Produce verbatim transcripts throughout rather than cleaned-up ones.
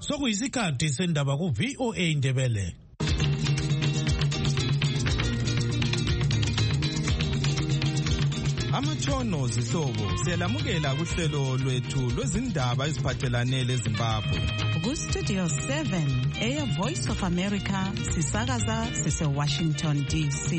Sokuyisikhathi sendaba ku V O A Indebele. Amatshono zihlobo siyalamukela kuhlelo lwethu lwezindaba eziphathelane leZimbabwe. Ku Studio seven eya Voice of America sisakaza sise Washington D C.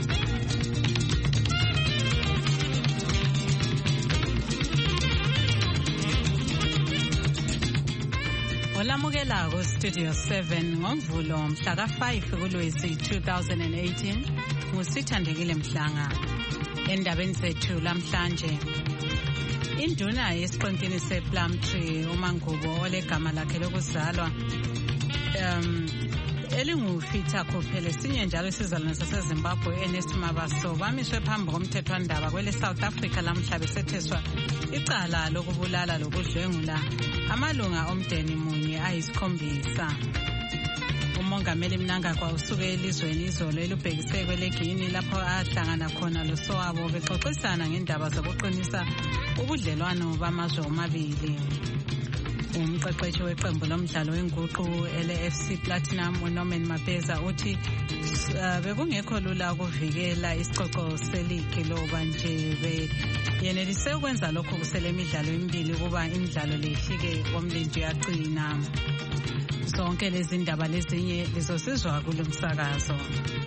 Olamukela ku Studio seven ngoMvulo mhla ka five kuLwezi two thousand eighteen ngusithandekile Mhlanga. Endabeni zethu lamhlanje induna yesiqintini sePlumtree uMangubo olegama lakhe lokuzalwa um elingufitha khophele sinye njalo isizalwane saseZimbabwe Ernest Mabaso bamiswe phambi komthethwandaba kwele South Africa lamhla besetheswa icala lokubulala lokudlwengula amalunga omndeni munye ayisikhombisa. Umongameli Mnangagwa usuke elizweni izolo elubhekise kweleGini lapho ahlangana khona losowabo bexoxisana ngendaba zokuqinisa ubudlelwano bamazwe omabili. Umqeqeshi weqembu lomdlalo wenguqu ele-F C Platinum uNorman Mapeza uthi uh, bekungekho lula ukuvikela isicoco seligi loba nje beyenelise ukwenza lokho kusele imidlalo emibili kuba imidlalo lehlike komlindi yaqina. Zonke lezi ndaba lezinye lizosizwa kulomsakazo.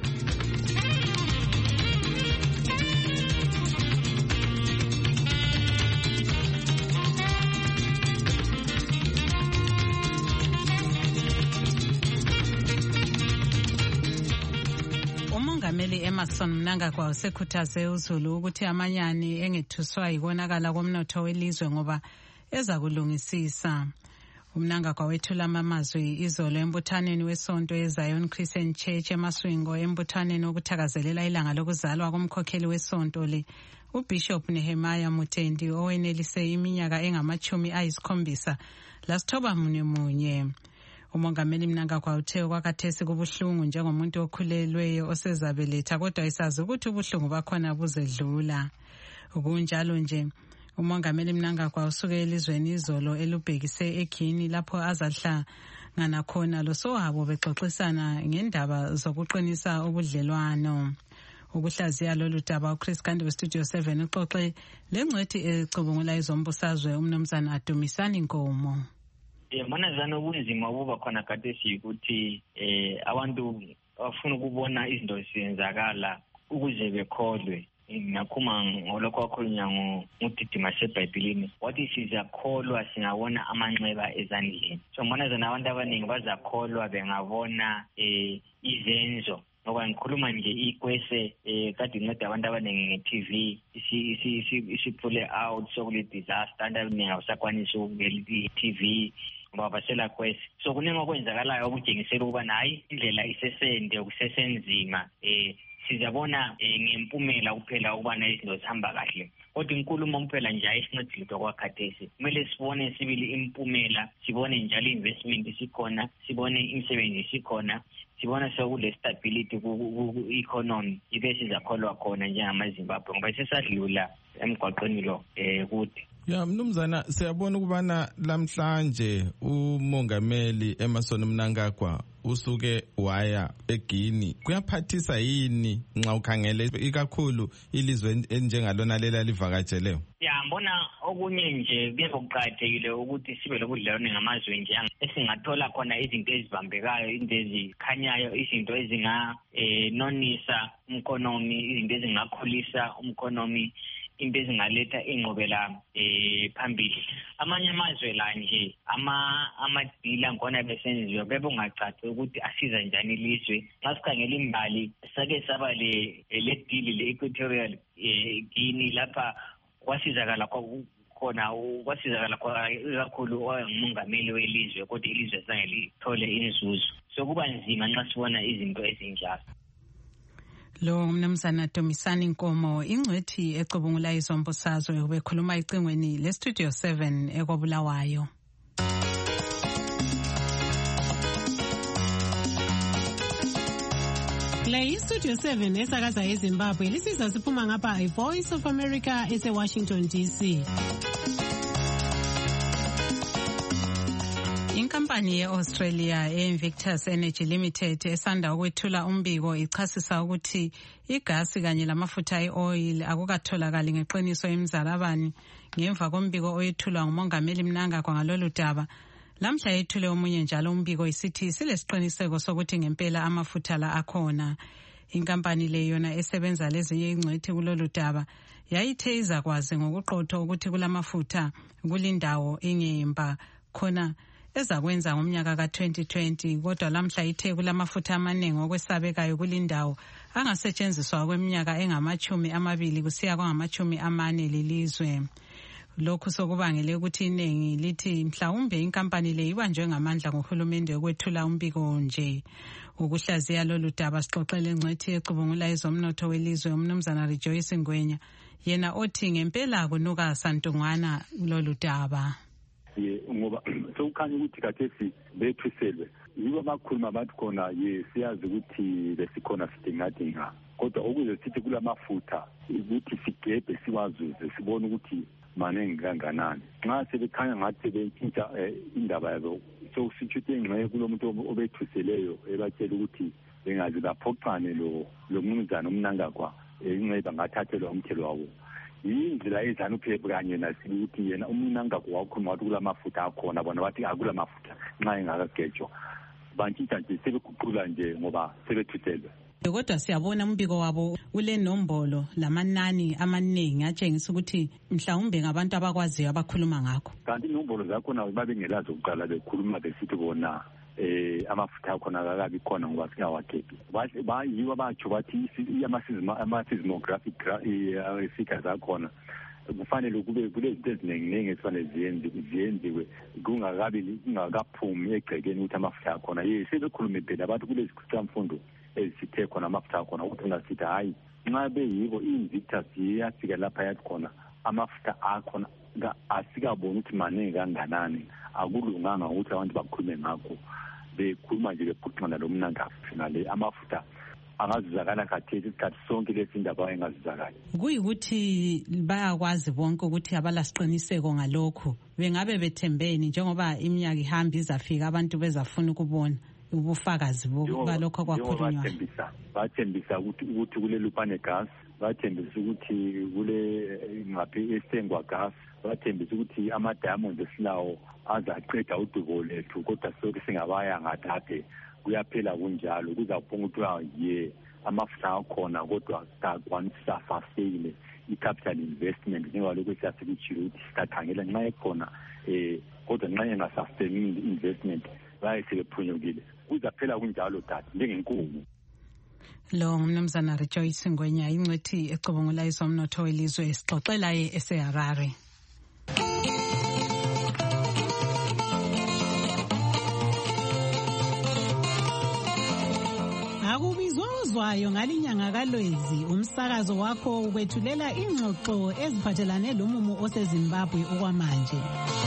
Umongameli Emmerson Mnangagwa usekhuthaze uZulu ukuthi amanyani engethuswa yikonakala komnotho welizwe ngoba eza kulungisisa. Umnangagwa wethula amazwi izolo embuthaneni wesonto eZion Christian Church eMaswingo embuthaneni okuthakazelela ilanga lokuzalwa komkhokheli wesonto le uBishop Nehemiah Mutendi owenelise iminyaka engamachumi ayisikhombisa lasithoba munye munye. Umongameli Mnangagwa uthe kwakathesi kubuhlungu njengomuntu okhulelweyo osezabeletha kodwa isazi ukuthi ubuhlungu bakhona buzedlula. Kunjalo nje Umongameli Mnangagwa usuke elizweni izolo elubhekise eGini lapho azahlangana khona losowabo bexoxisana ngendaba zokuqinisa ubudlelwano. Ukuhlaziya lolu daba uChris Kandi we Studio seven uxoxe lengcwethi ecubungula izombusazwe umnumzana Adumisani Nkomo. Yabona zana ubunzima obuba khona khathesi ukuthi eh abantu bafuna ukubona izinto zisenzakala ukuze bekholwe. Nakhuma ngolokho wakhulunywa ngudidima seBhayibhelini wathi sizakholwa singabona amanxeba ezandleni. So mbona zana abantu abaningi bazakholwa bengabona eh izenzo. Ngoba ngikhuluma nje ikwese eh kade inceda abantu abaningi nge-T V isiphule out sokule disaster abaningi awusakwanisa ukubukela i-T V ngoba basela kwese. So kuningi okwenzakalayo okujengisela ukuba nayi indlela isesende ukusesenzima eh sizabona ngempumela kuphela ukubana izinto zihamba kahle. Kodwa inkulumo kuphela nje ayisincedile kwakhathesi. Kumele sibone sibili impumela, sibone njalo investment isikhona, sibone imisebenzi isikhona, sibona sekule stability ku-economy ibe sizakholwa khona njengamaZimbabwe ngoba sesadlula emgwaqweni lo eh kude. Ya mnumzana siyabona ukubana lamhlanje umongameli Emmerson Mnangagwa usuke waya eGini. Kuyaphathisa yini nxa ukhangele ikakhulu ilizwe enjengalona lela livakatsheleyo? Ya mbona okunye nje kuyezokuqhathekile ukuthi sibe lokudlelwane ngamazwe nje esingathola khona izinto ezibambekayo, izinto ezikhanyayo, izinto ezinga eh nonisa umkhonomi, izinto ezingakhulisa umkhonomi, into ezingaletha ingqobela eh phambili. Amanye amazwe la nje ama amadila ngona besenziwe bebongacaci ukuthi asiza njani ilizwe. Masikhangela imbali sake saba le le deal le Equatorial Guinea lapha kwasizakala khona kwasizakala kakhulu umongameli welizwe kodwa ilizwe zange lithole inzuzo. So kuba nzima nxa sibona izinto ezinjalo. Lo mnumzana Dumisani Nkomo ingcwethi ecubungula izombusazwe ubekhuluma icingweni le Studio seven ekobulawayo. Le Studio seven esakaza eZimbabwe lisiza siphuma ngapha iVoice of America ese Washington D C. Inkampani ye-Australia e-Invictus Energy Limited esanda ukwethula umbiko ichasisa ukuthi igasi kanye lamafutha e-oil akukatholakali ngeqiniso emzalabani ngemva kombiko oyethulwa ngumongameli Mnangagwa ngalolu daba. Lamhla yethule omunye njalo umbiko isithi silesiqiniseko sokuthi ngempela amafutha la akhona. Inkampani le yona esebenza lezinye ingcwethi kulolu daba yayithe izakwazi ngokuqotho ukuthi kulamafutha kulindawo ingemba khona ezakwenza ngomnyaka ka twenty twenty, kodwa lamhla ithe kulamafutha amaningi okwesabekayo kulindawo angasetshenziswa kweminyaka engamachumi amabili kusiya kwangamachumi amane lelizwe. Lokhu sokubangele ukuthi iningi lithi mhlawumbe inkampani le ibanjwe ngamandla ngohulumende ukwethula umbiko nje. Ukuhlaziya lolu daba sixoxele ingcwethi ecubungula ezomnotho welizwe umnumzana Rejoice Ngwenya, yena othi ngempela kunuka santungwana lolu daba. Ngoba sokukhanya ukuthi kathesi bethuselwe yibo abakhuluma bathi khona ye siyazi ukuthi lesikhona sidingadinga, kodwa ukuze sithi kulamafutha ukuthi sigebhe siwazuze sibone ukuthi maningi kanganani. Nxa sebekhanya ngathi sebetshintsha indaba yabo sokusitshuthe ingxenye kulo muntu obethuseleyo ebatshela ukuthi bengazi baphoxane lo lo mnumzana uMnangagwa ingceba ngathathelwa umthelo wabo. Yindlela ezana uphephe kanye nasithi yena uMnangagwa wakhuluma ukuthi kulamafutha akhona, bona bathi akula mafutha nxa engakagejwa. Bantshintsa nje sebekuqhula nje ngoba sebethuselwe. Kodwa siyabona umbiko wabo ule nombolo lamanani amaningi atshengisa ukuthi mhlawumbe ngabantu abakwaziyo abakhuluma ngakho. Kanti inombolo zakhona babengelazo ukuqala bekhuluma besithi bona eh amafutha akhona akakabi khona ngoba singawakhephi. Bayiwa batsho bathi ama-seismographic figures akhona kufanele kube kulezinto eziningi ezifanele ziyenziwe kungakabi kungakaphumi egcekeni ukuthi amafutha akhona. Ye sebekhulume phela abantu kulezi kusamfundo ezithe khona amafutha akhona ukuthi ungasithi hayi nxa beyibo i-Invictus iyafika lapha yathi khona amafutha akhona asikaboni ukuthi maningi kanganani. Akulunganga ukuthi abantu bakhulume ngakho bekhuluma nje bephuxana lo Mnangagwa ngale amafutha angazizakala khathesi isikhathi sonke lesi ndaba engazizakala. Kuyikuthi bayakwazi bonke ukuthi abalasiqiniseko ngalokho bengabe bethembeni njengoba iminyaka ihamba izafika abantu bezafuna ukubona ubufakazi balokho kwakhulunywa. Bathembisa bathembisa ukuthi ukuthi kule Lupane gas, bathembisa ukuthi kule ngaphi esengwa gas, bathembisa ukuthi ama diamonds esilawo azaqeda udubo lethu, kodwa sonke singabaya ngathathe kuyaphela kunjalo kuzaphunga ukuthi ye amafutha akhona kodwa kakwanisa fasile i-capital investment njengoba lokho siyasikuchilo ukuthi sikakhangela nxa ekhona eh kodwa nxa engasustain investment baye sebephunyukile kuzaphela kunjalo data njengenkungu. Lo ngumnumzana Rejoice Ngwenya ingcwethi ecubungula izomnotho welizwe esixoxela eSeharare. Akubizwazwayo ngalinyanga kaLwezi umsakazo wakho ukwethulela ingxoxo eziphathelane lomumo oseZimbabwe okwamanje.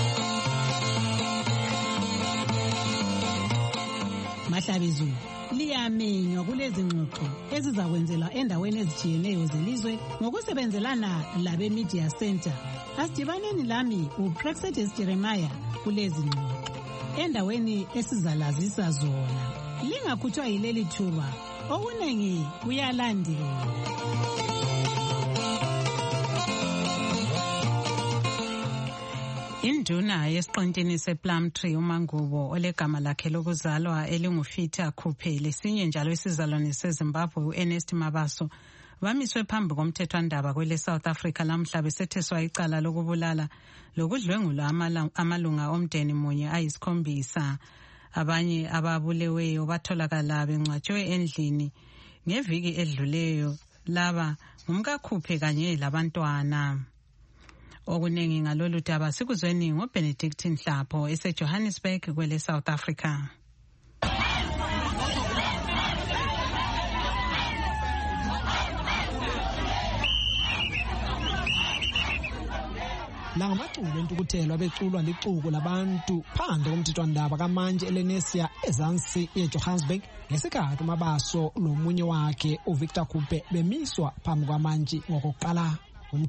Mahlabizu liyamenywa kulezi ngxoxo ezizakwenzelwa endaweni ezitshiyeneyo zelizwe ngokusebenzelana labe Media Center. Asidibaneni lami uPrexetus Jeremiah kulezi ngxoxo endaweni esizalazisa zona. Lingakhutshwa yileli thuba okunengi kuyalandela. Induna yesiqintini sePlumtree uMangubo olegama lakhe lokuzalwa elingufita Khuphe lesinye njalo isizalwane seZimbabwe uErnest Mabaso bamiswe phambi komthethwandaba kwele South Africa lamhla besetheswa icala lokubulala lokudlwengula amalunga omndeni munye ayisikhombisa. Abanye ababuleweyo batholakala bengcwatshwe endlini ngeviki edluleyo laba ngumkaKhuphe kanye labantwana. Okunengi ngalolu daba sikuzweni ngoBenedict Nhlapho eseJohannesburg kwele South Africa. La ngamaculo entukuthelo abeculwa licuku labantu phandle komthethwandaba kamanje eLenesia ezansi eJohannesburg ngesikhathi uMabaso lomunye wakhe uVictor Khuphe bemiswa phambi kwamanje ngokuqala.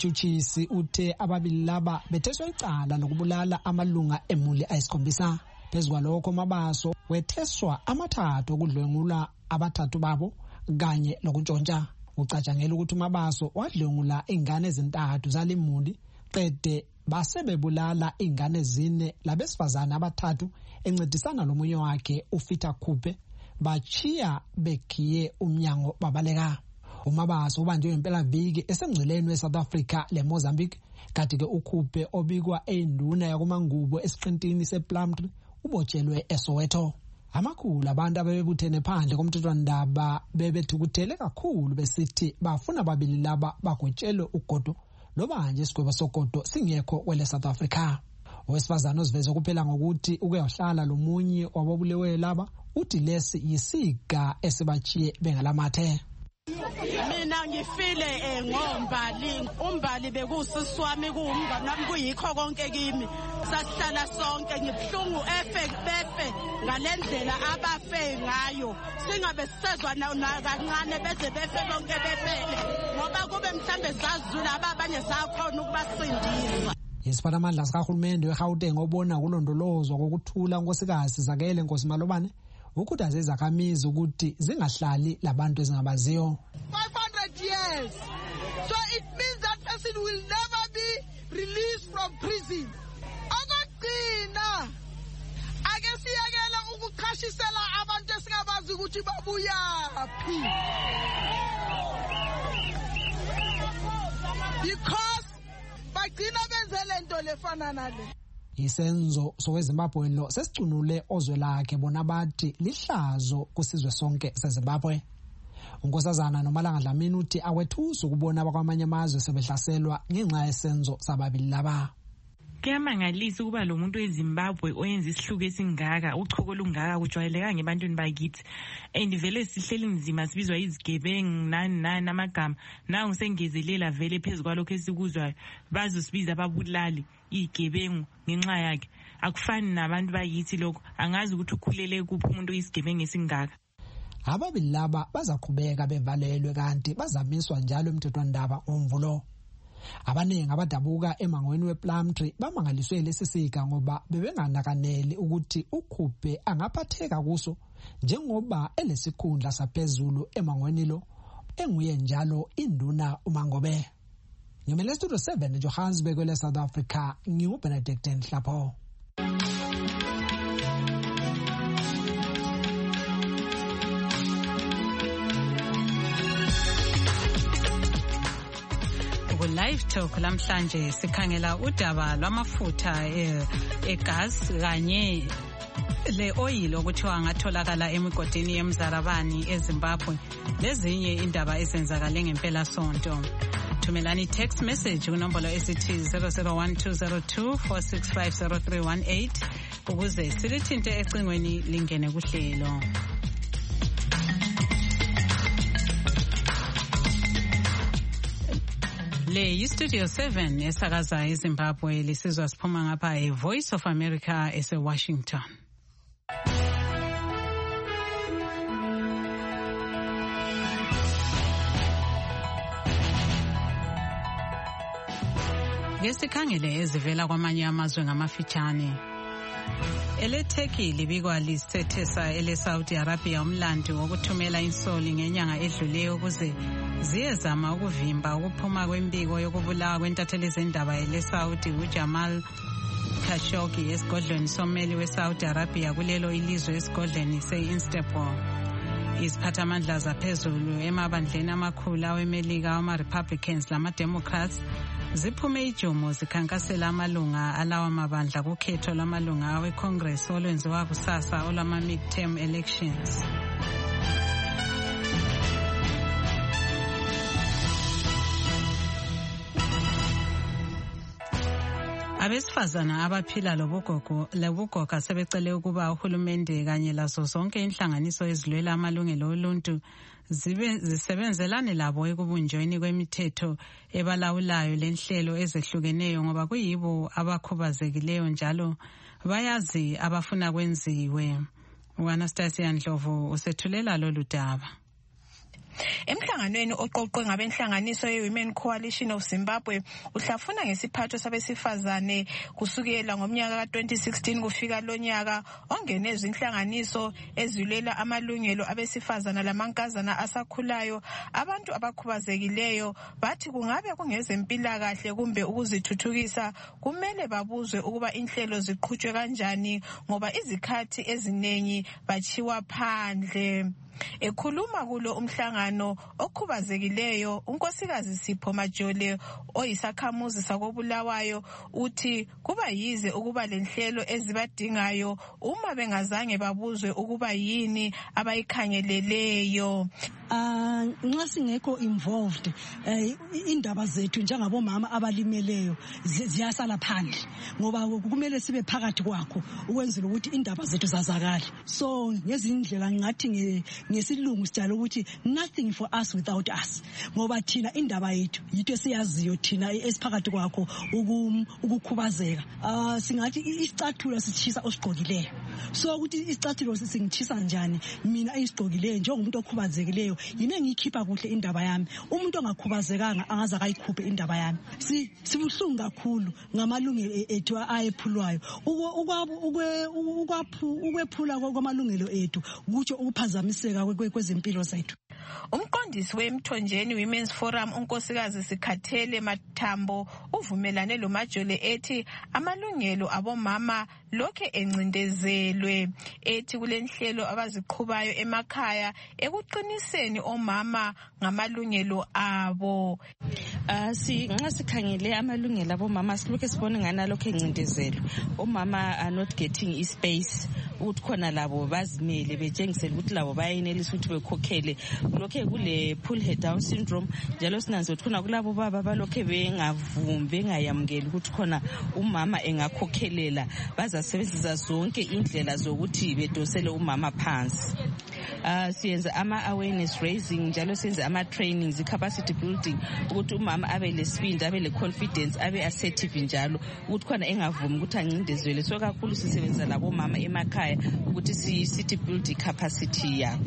Umtshutshisi uthe ababili laba betheswa icala lokubulala amalunga emuli ayisikhombisa. Phezu kwalokho Mabaso wetheswa amathathu okudlwengula abathathu babo kanye lokuntshontsha. Ucatshangela ukuthi Mabaso wadlwengula ingane ezintathu zalimuli qede basebebulala ingane ezine labesifazana abathathu encedisana lomunye wakhe uFita Khuphe bachiya bekhiye umnyango babaleka. uMabaso ubanjwe ngempela viki esengceleni weSouth Africa leMozambique kanti ke uKhuphe obikwa enduna yakumangubo esiqintini sePlumtree ubotshelwe eSoweto. Amakhulu abantu abebebuthene phandle komthethwandaba bebethukuthele kakhulu besithi bafuna babili laba bagwetshelwe ugodo loba nje isigwebo sogodo singekho kwele South Africa. Owesifazana oziveze kuphela ngokuthi ukuyahlala lomunye wababulewe laba uthi lesi yisiga esibachiye bengalamathe. Mina ngifile ngombali umbali bekusisi wami kuumngane nami kuyikho konke kimi sasihlala sonke ngibhlungu efe befe ngalendlela abafe ngayo singabe sisezwa kancane beze befe bonke befele ngoba kube mhlambe sazula abanye sakhona ukubasindisa. Isiphatamandla sikahulumende weGauteng obona kulondolozwa kokuthula unkosikazi Zakele Nkosi Malobane ukuthi azezakhamizi ukuthi zingahlali labantu ezingabaziyo. five hundred years. So it means that person will never be released from prison. Akugcina ake siyakela ukuqhashisela abantu esingabazi ukuthi babuyaphi. Because bagcina benze lento lefana nale. Isenzo soweZimbabwe lo sesicunule ozwe lakhe bona bathi lihlazo kusizwe sonke seZimbabwe. Unkosazana noMalanga Dlamini uthi awethusa ukubona abakwamanye amazwe sebehlaselwa ngenxa yesenzo sababili laba. Kuyamangalisa ukuba lo muntu weZimbabwe oyenza isihluku esingaka uchoko lungaka kujwayeleka ngebantwini bakithi and vele sihleli nzima sibizwa izigebengu nani nani amagama nawe ngisengezelela vele phezulu kwalokho esikuzwayo bazosibiza ababulali izigebengu ngenxa yakhe akufani nabantu bakithi lokho angazi ukuthi ukhulele kuphi umuntu oyisigebengu esingaka. Ababili laba bazaqhubeka bevalelwe kanti bazamiswa njalo emthethwandaba omvulo. Abaningi abadabuka emangweni wePlumtree bamangaliswe lesi sika ngoba bebenganakaneli ukuthi uKhuphe angaphatheka kuso njengoba elesikhundla saphezulu emangweni lo enguye njalo induna uMangobe. Ngimele Studio seven eJohannesburg kwele South Africa ngiuBenedict Nhlapho. Live Talk lamhlanje sikhangela udaba lwamafutha egas kanye le oil okuthiwa ngatholakala emigodini yeMzarabani eZimbabwe lezinye indaba ezenzakale ngempela sonto. Thumelani text message kunombolo esithi zero zero one two zero two four six five zero three one eight ukuze silithinte ecingweni lingene kuhlelo. Le Studio seven esakaza eZimbabwe lisizwa siphuma ngapha eVoice of America ese Washington. Ngesikhangele ezivela kwamanye amazwe ngamafitshane. Ele Turkey libikwa lisethesa ele Saudi Arabia umlando wokuthumela insoli ngenyanga edluleyo ukuze ziyezama ukuvimba ukuphuma kwembiko yokubulawa kwentatheli zendaba ele Saudi uJamal Khashoggi esigodlweni sommeli weSaudi Arabia kulelo ilizwe esigodlweni se-Istanbul. Iziphathamandla zaphezulu emabandleni amakhulu awemelika ama-Republicans lama-Democrats ziphume ijumo zikhankasela amalunga alawa mabandla kukhetho lamalunga awe-Congress olwenziwa kusasa olwama-midterm elections. Abesifazana abaphila lobugogo lebugoga sebecele ukuba uhulumende kanye lazo zonke inhlanganiso ezilwela amalungelo oluntu zibe zisebenzelane labo ekubunjweni kwemithetho ebalawulayo lenhlelo ezehlukeneyo ngoba kuyibo abakhubazekileyo njalo bayazi abafuna kwenziwe. uAnastasia Ndlovu usethulela lolu daba. Emhlanganweni oqoqwe ngabenhlanganiso ye-Women Coalition of Zimbabwe uhlafuna ngesiphatho sabesifazane kusukela ngomnyaka ka twenty sixteen kufika lonyaka ongenezwe inhlanganiso ezilela amalungelo abesifazana lamankazana asakhulayo. Abantu abakhubazekileyo bathi kungabe kungezempilakahle kumbe ukuzithuthukisa kumele babuzwe ukuba inhlelo ziqhutshwe kanjani ngoba izikhathi eziningi bachiwa phandle. Ekhuluma kulo umhlangano okhubazekileyo unkosikazi Sipho Majole oyisakhamuzi sakobulawayo uthi kuba yize ukuba lenhlelo ezibadingayo uma bengazange babuzwe ukuba yini abayikhangeleleyo. Ah nxa singekho involved indaba zethu njengabomama abalimeleyo ziyasala phandle ngoba kumele sibe phakathi kwakho ukwenzela ukuthi indaba zethu zazakale. So ngezindlela ngathi ngesilungu sijalo ukuthi nothing for us without us ngoba thina indaba yethu yitho siyaziyo thina esiphakathi kwakho ukukhubazeka. Ah singathi isicathulo sichisa osigqokileyo. So ukuthi isicathulo singithisa njani mina isigqokileyo njengomuntu okhubazekileyo yimi ngikhipha kuhle indaba yami. Umuntu ongakhubazekanga angaza kayikhuphe indaba yami. Si sibuhlungu kakhulu ngamalungelo ethu ayephulwayo. Ukwaphu ukwephula kwamalungelo ethu kutsho ukuphazamiseka kwezempilo zethu. Umqondisi wemthonjeni Women's Forum unkosikazi Sikhathele Mathambo uvumelane lo Majole ethi amalungelo abomama lokhe encindezelwe ethi kulenhlelo abaziqhubayo emakhaya ekuqiniseni omama ngamalungelo abo. Ah si nxa sikhangele amalungelo abomama silokhe sibone ngana lokho encindezelwe. Omama are not getting a space ukuthi khona labo bazimele betshengisela ukuthi labo bayenelisa ukuthi bekhokhele. Lokhe kule pull her down syndrome njalo sinanze ukuthi khona kulabo baba balokhe bengavumi bengayamukeli ukuthi khona umama engakhokhelela bazasebenzisa zonke indlela zokuthi bedosele umama phansi. Uh, siyenza ama awareness raising njalo siyenza ama trainings capacity building ukuthi umama abe lesibindi abe le confidence abe assertive njalo ukuthi khona engavumi ukuthi ancindezelwe. So kakhulu sisebenza labo mama emakhaya ukuthi si city build capacity yabo.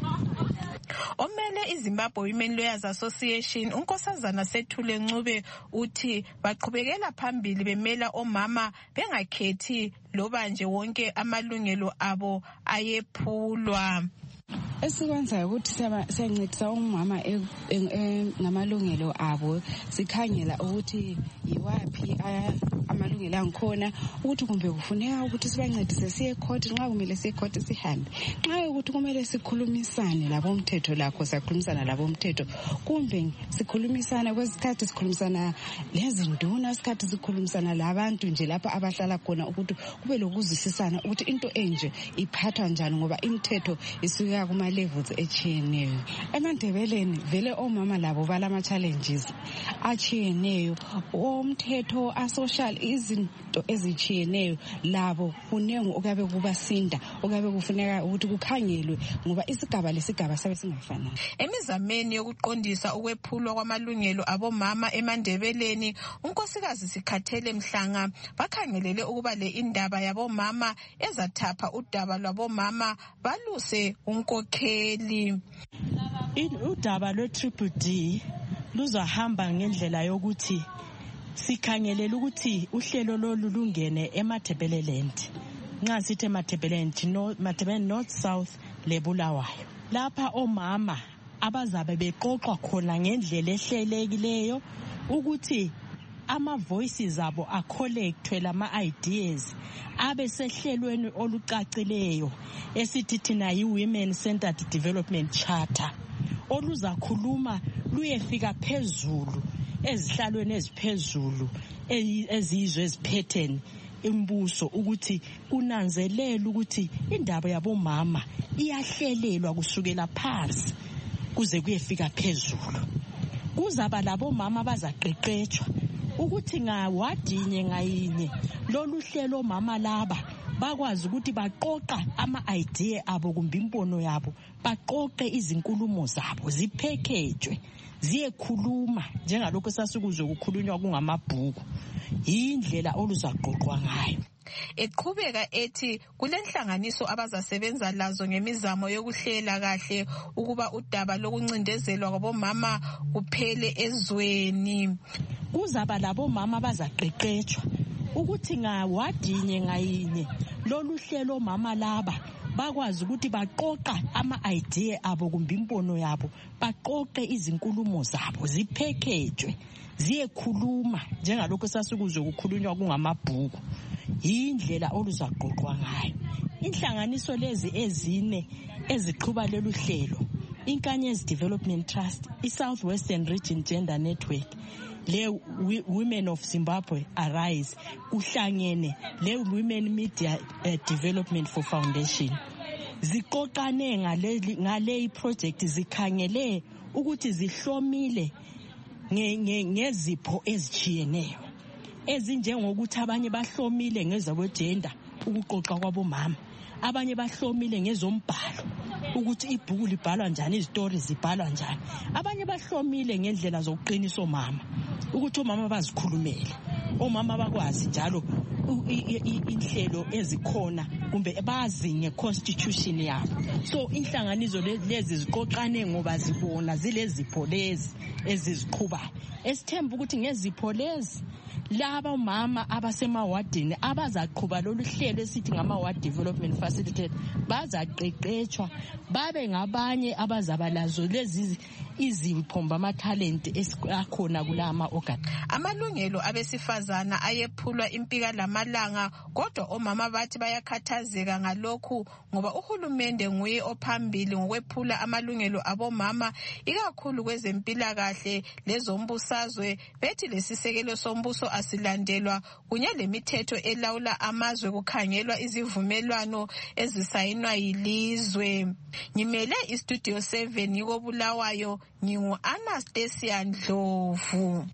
Omele iZimbabwe Women Lawyers Association unkosazana Sethule Ncube uthi baqhubekela phambili bemela omama bengakhethi loba nje wonke amalungelo abo ayephulwa. Esikwenzayo ukuthi siyancedisa umama ngamalungelo abo sikhangela ukuthi yiwapi amalungelo angikhona ukuthi kumbe kufuneka ukuthi sibancedise siye court nxa kumele siye court sihambe nxa ukuthi kumele sikhulumisane labomthetho lakho siyakhulumisana labomthetho kumbe sikhulumisana kwesikhathi sikhulumisana lezinduna isikhathi sikhulumisana labantu nje lapha abahlala khona ukuthi kube lokuzwisisana ukuthi into enje iphathwa njani ngoba imithetho isuka kuma levels echiyeneyo. EmaNdebeleni vele omama labo balama challenges achiyeneyo omthetho asocial izinto ezichiyeneyo labo kunengi okabe kubasinda okabe kufuneka ukuthi kukhangelwe ngoba isigaba lesigaba sabe singafana. Emizameni yokuqondisa ukwephulwa kwamalungelo abomama eMandebeleni unkosikazi Sikhathele Mhlanga bakhangelele ukuba le indaba yabomama ezathapha udaba lwabomama baluse unkokheli. Udaba lwe Triple D luzahamba ngendlela yokuthi sikhangelela ukuthi uhlelo lolu lungene eMatabeleland. Nxa sithi Matabeleland no Matabeleland North South lebulawayo. Lapha omama abazabe beqoqwa khona ngendlela ehlelekileyo ukuthi ama voices abo a collectwe lama ideas abe sehlelweni olucacileyo esithi thina yi Women Centered Development Charter oluzakhuluma luyefika phezulu ezihlalweni eziphezulu ezizwe eziphethe imbuso ukuthi kunanzelela ukuthi indaba yabomama iyahlelelwa kusukela phansi kuze kuyefika phezulu. Kuzaba labo mama bazaqeqetshwa ukuthi ngawadinye ngayinye lolu hlelo mama laba bakwazi ukuthi baqoqa ama-idea abo kumbe imbono yabo, baqoqe izinkulumo zabo ziphekejwe ziyekhuluma njengalokho sasikuzwe kukhulunywa kungamabhuku. Yindlela oluzaqoqwa ngayo. Eqhubeka ethi kulenhlanganiso abazasebenza lazo ngemizamo yokuhlela kahle ukuba udaba lokuncindezelwa kwabomama kuphele ezweni. Kuzaba labomama abazaqeqetshwa ukuthi ngawadinye ngayinye lolu hlelo mama laba bakwazi ukuthi baqoqa ama-idea abo kumbe imbono yabo, baqoqe izinkulumo zabo ziphekejwe ziyekhuluma njengalokho sasikuzwe kukhulunywa kungamabhuku. Yindlela oluzaqoqwa ngayo. Inhlanganiso lezi ezine eziqhuba lolu hlelo, Inkanyezi Development Trust, i-Southwestern Region Gender Network, le Women of Zimbabwe Arise, kuhlangene le Women Media uh, Development for Foundation. Ziqoqane ngale ngale project zikhangele ukuthi zihlomile ngezipho ezichiyeneyo ezinjengokuthi abanye bahlomile ngezabogender ukuqoqa kwabomama, abanye bahlomile ngezombhalo ukuthi ibhuku libhalwa njani, izitori zibhalwa njani, abanye bahlomile ngendlela zokuqinisa omama ukuthi omama bazikhulumele, omama bakwazi njalo inhlelo ezikhona kumbe bazi ngeconstitution yabo. So inhlanganiso lezi ziqoqane ngoba zibona zilezipho lezi eziziqhubayo. Esithemba ukuthi ngezipho lezi laba mama abasemawadini abazaqhuba lolu hlelo esithi ngama-ward development facilitator bazaqeqetshwa babe ngabanye abazaba lazo lezi iziphomba amathalente akhona kulama organ. Amalungelo abesifazana ayephulwa impika lamalanga, kodwa omama bathi bayakhathazeka ngalokhu ngoba uhulumende nguye ophambili ngokwephula amalungelo abomama ikakhulu kwezempilakahle lezombusazwe. Bethi lesisekelo sombuso asilandelwa kunye lemithetho elawula amazwe kukhangelwa izivumelwano ezisayinwa yilizwe. Ngimele istudio seven yiko Bulawayo, ngingu Anastasia Ndlovu.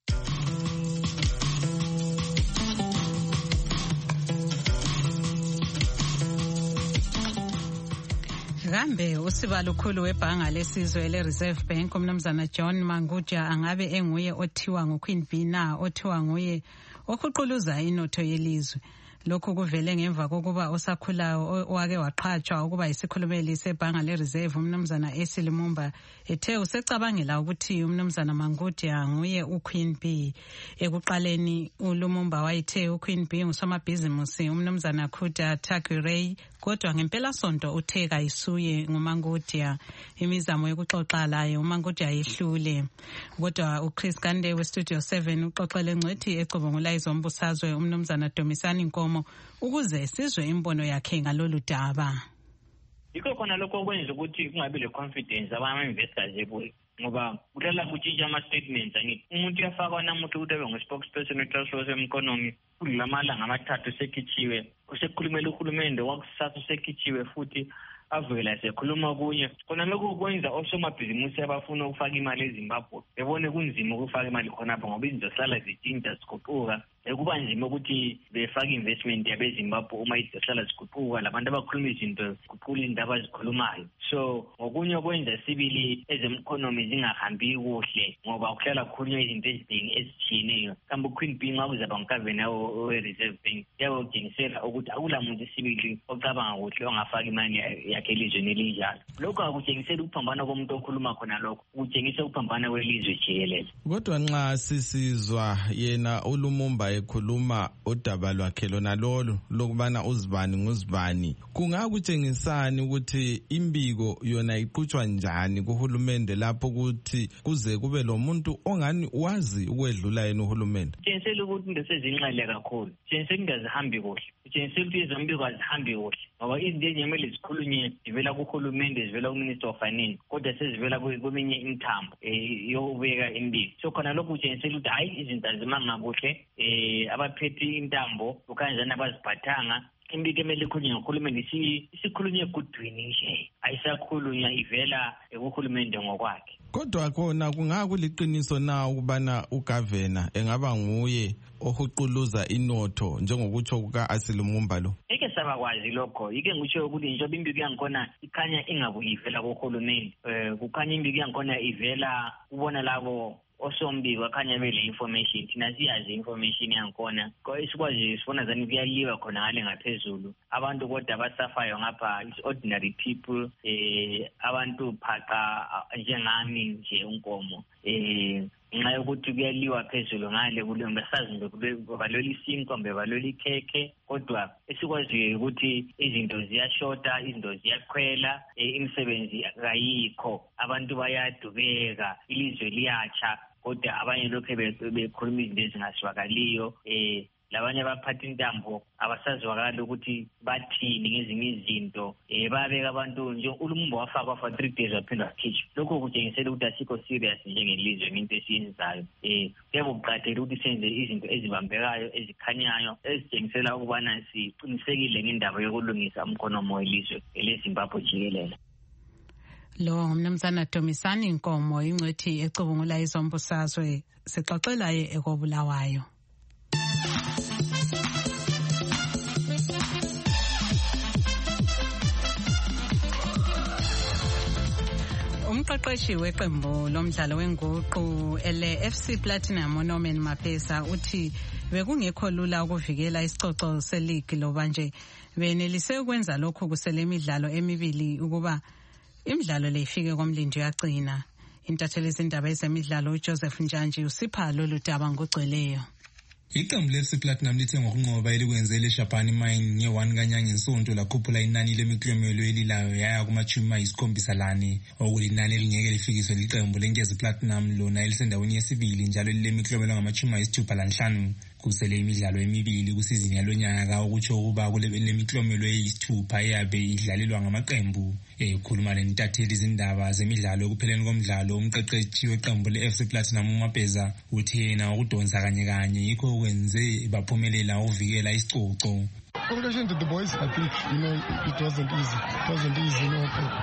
Kambe usibalo khulu webhanga lesizwe le-Reserve Bank umnumzana John Mangudya angabe enguye othiwa nguQueen Bee na othiwa nguye ohuquluza inotho yelizwe. Lokhu kuvele ngemva kokuba osakhulayo wake waqhatshwa ukuba isikhulumeli sebhanga le-Reserve umnumzana Esi Lumumba ethe usecabangela ukuthi umnumzana Mangudya nguye uQueen Bee. Ekuqaleni uLumumba wayethe uQueen Bee ngusomabhizimusi umnumzana Khuda Tagirey, kodwa ngempela sonto uthe kayisuye nguMangudya. Imizamo yokuxoxa laye uMangudya yehlule, kodwa uChris Gande weStudio seven uxoxele ngcethi ecubungula izombusazwe umnumzana Domisani Nkomo ukuze sizwe imbono yakhe ngalolu daba. Yikho khona lokho kwenza ukuthi kungabi le confidence abama-investors ebuye ngoba kulala kutshintsha ama-statements. Angithi umuntu uyafakwa namuntu ukuthi abe ngu-spokesperson we-Task Force Economy kulamalanga amathathu usekhitshiwe, usekhulumela uhulumende wakusasa usekhitshiwe futhi avela sekhuluma kunye. Khona lokho kwenza osomabhizimusi abafuna ukufaka imali eZimbabwe bebone kunzima ukufaka imali khonapho ngoba izinto zihlala zitshintsha ziguquka. Kuba nzima ukuthi befake investment yabeZimbabwe uma izihlala ziguquka, labantu abakhuluma izinto ziguqula indaba azikhulumayo. So ngokunye kwenza sibili ezemkonomi zingahambi kuhle ngoba kuhlala kukhulunywa izinto eziningi ezitshiyeneyo. Kambe uQueen Bee nxa kuzaba ngukavena we-Reserve Bank yabotshengisela ukuthi akula muntu sibili ocabanga kuhle ongafaka imali yakhe elizweni elinjalo. Lokho akutshengiseli ukuphambana komuntu okhuluma khona, lokho kutshengisa ukuphambana kwelizwe jikelele. Kodwa nxa sisizwa yena uLumumba ekhuluma udaba lwakhe lona lolu lokubana uzibani nguzibani, kungakutshengisani ukuthi imbiko yona iqhutshwa njani kuhulumende lapho ukuthi kuze kube lo muntu ongani wazi ukwedlula yena uhulumende? Tshengisela ukuthi into sezinxele kakhulu, tshengisela ingazihambi kuhle, tshengisela ukuthi izombiko azihambi kuhle ngoba izinto ezinyemele zikhulunywe zivela kuhulumende zivela kuMinister of Finance kodwa sezivela kweminye imthambo yokubeka imbiko. So khona lokhu kutshengisela ukuthi hayi izinto azimanga kuhle, eh abaphethe intambo ukanjani abaziphathanga. Imbiko emele ikhulunywe ngohulumende isikhulunywe egudwini nje, ayisakhulunywa ivela ekuhulumende ngokwakhe. Kodwa khona kungakuliqiniso na ukubana ugavana engaba nguye ohuquluza inotho njengokutsho kuka-Esi Lumumba lo? Eke sabakwazi lokho yike ngisho ukuthi njengoba imbiko yangikhona ikhanya ingabuyi ivela kohulumeni eh kukhanya imbiko yangikhona ivela ubona labo osombiko akhanya bele information thina siyazi information yangikhona ko isikwazi sifuna zani kuyaliwa khona ngale ngaphezulu abantu kodwa abasafayo ngapha is ordinary people eh abantu phaqa njengami nje unkomo eh nxa yokuthi kuyaliwa phezulu ngale kulo ngasazi nje baloli isinko mbe baloli ikhekhe kodwa esikwazi ukuthi izinto ziyashota izinto ziyakhwela imisebenzi kayikho abantu bayadubeka ilizwe liyacha kodwa abanye lokho bekhuluma izinto ezingaswakaliyo eh labanye abaphatha intambo abasazwakala ukuthi bathini ngezinye izinto eh babeka abantu nje ulumbo wafakwa for three days waphinda wakhishwa lokho kutshengisela ukuthi asikho serious njengelizwe into esiyenzayo eh kuyabo kuqathela ukuthi senze izinto ezibambekayo ezikhanyayo ezitshengisela ukubana siqinisekile ngendaba yokulungisa umkhonomo welizwe eleZimbabwe jikelele. Lo ngumnumzana Dumisani Inkomo ingcwethi ecubungula izombusazwe sixoxela ekobulawayo. Umqeqeshi weqembu lomdlalo wenguqu ele F C Platinum uNorman Mapesa uthi bekungekho lula ukuvikela isicoco seleague loba nje benelise ukwenza lokho kusele imidlalo emibili ukuba imidlalo le ifike komlindi yagcina. Intatheli izindaba ezemidlalo uJoseph Njanji usipha lolu daba ngogcweleyo. Iqembu le-F C Platinum lithe ngokunqoba elikwenzele eShabani Mine nge-one kanyanga ngesonto lakhuphula inani lemiklomelo elilayo yaya kumachumi ayisikhombisa lane okulinani elingeke lifikiswe liqembu lenkezi Platinum lona elisendaweni yesibili njalo lilemiklomelo ngamachumi ayisithupha lanhlanu kusele imidlalo emibili kusizini yalonyaka okutsho ukuba kule miklomelo eyisithupha eyabe idlalelwa ngamaqembu. Ekhuluma lentatheli izindaba zemidlalo ekupheleni komdlalo umqeqeshi weqembu le-F C Platinum uMapeza uthi yena ukudonsa kanye kanye yikho kwenze baphumelela uvikela isicoco. Congratulations to the boys. I think, you know, it wasn't easy. It wasn't easy, you know,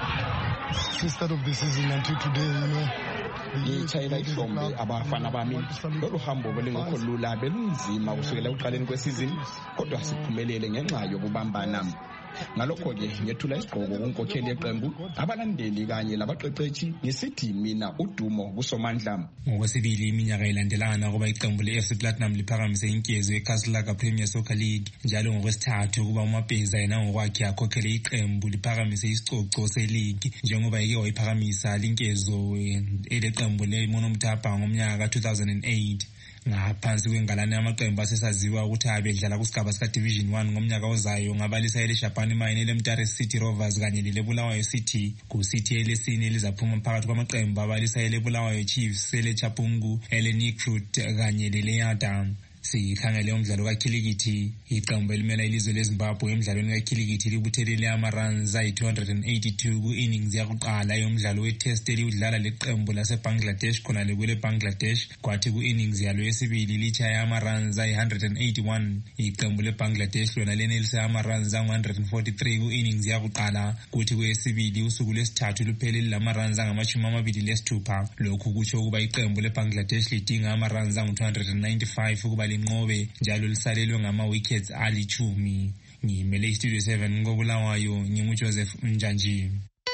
since the start of the season until today, you know. ngitshayela ihlombe abafana bami lolu hambo belingekho lula belunzima kusukela ekuqaleni kwesizini kodwa siphumelele ngenxa yokubambana. Ngalokho-ke ngethula isigqoko kunkokheli yeqembu abalandeli kanye labaqeqeshi ngisithi mina udumo kusomandla. Ngokwesibili iminyaka ilandelana kuba iqembu le-F C Platinum liphakamise inkezo yeCastlelaga Premier Soccer League njalo ngokwesithathu kuba uMapeza yena ngokwakhe akhokhele iqembu liphakamise isicoco seleague njengoba yake wayiphakamisa linkezo eleqembu leMonomtapa ngomnyaka ka two thousand eight. Ngaphansi kwengalane yamaqembu asesaziwa ukuthi abedlala kusigaba sika Division one ngomnyaka ozayo ngabalisa eleShabani Mine leMtare City Rovers kanye leBulawayo City ku City elesine elizaphuma phakathi kwamaqembu abalisa eleBulawayo Chiefs eleChapungu eleNicruit kanye leLeada. Sikhangele umdlalo kaKhilikithi iqembu elimela ilizwe leZimbabwe emidlalweni kaKhilikithi libuthelele ama-runs ayi-two hundred eighty-two ku-innings yakuqala yomdlalo we-test eliwudlala leqembu laseBangladesh khona lekwele Bangladesh kwathi ku-innings yalo yesibili litshaya ama-runs ayi-one hundred eighty-one. Iqembu leBangladesh lona lenelise ama-runs angu-one hundred forty-three ku-innings yakuqala kuthi kwesibili usuku lwesithathu luphele lilama-runs angamashumi amabili lesithupha. Lokhu kutsho ukuba iqembu leBangladesh lidinga ama-runs angu-two hundred ninety-five ukuba linqobe njalo lisalelwe ngama-wickets alichumi. Ngimele iStudio seven ngobulawayo nginguJoseph Njanji.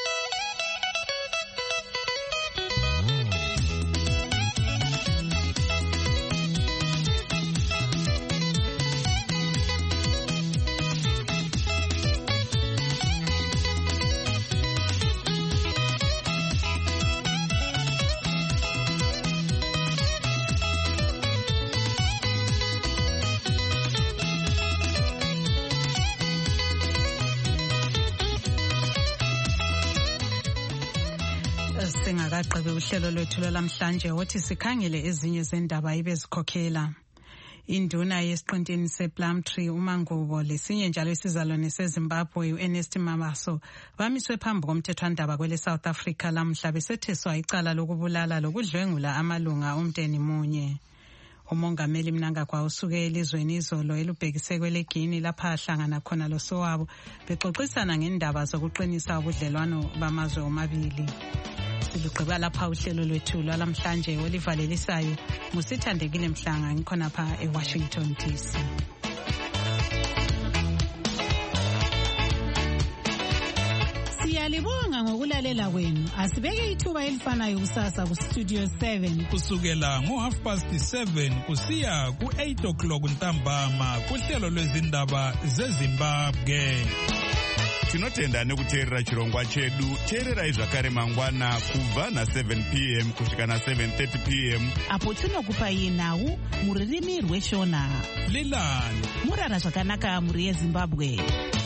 Singakaqhabe uhlelo lwethu lamhlanje wothi sikhangele ezinye zendaba ibezikhokhela. Induna yesiqintini sePlumtree uMangubo lesinye njalo isizalwane seZimbabwe uErnest Mamaso bamiswe phambi komthethwandaba kwele South Africa lamhla besetheswa icala lokubulala lokudlwengula amalunga omndeni munye. Umongameli Mnangagwa usuke elizweni izolo elubhekise kweleGini lapha ahlangana khona losowabo bexoxisana ngendaba zokuqinisa ubudlelwano bamazwe omabili. Silugqiba lapha uhlelo lwethu lwalamhlanje olivalelisayo musithandekile Mhlanga ngikhona pha eWashington D C. Siyalibonga ngokulalela kwenu. Asibeke ithuba elifanayo kusasa ku Studio seven. Kusukela ngo half past seven kusiya ku eight o'clock ntambama kuhlelo lwezindaba zeZimbabwe. Tinotenda nekuteerera chirongwa chedu. Teererai zvakare mangwana kubva na seven p m kusvika na seven thirty p m apo tinokupai nhau mururimi rweshona. Lilani murara zvakanaka muri yeZimbabwe.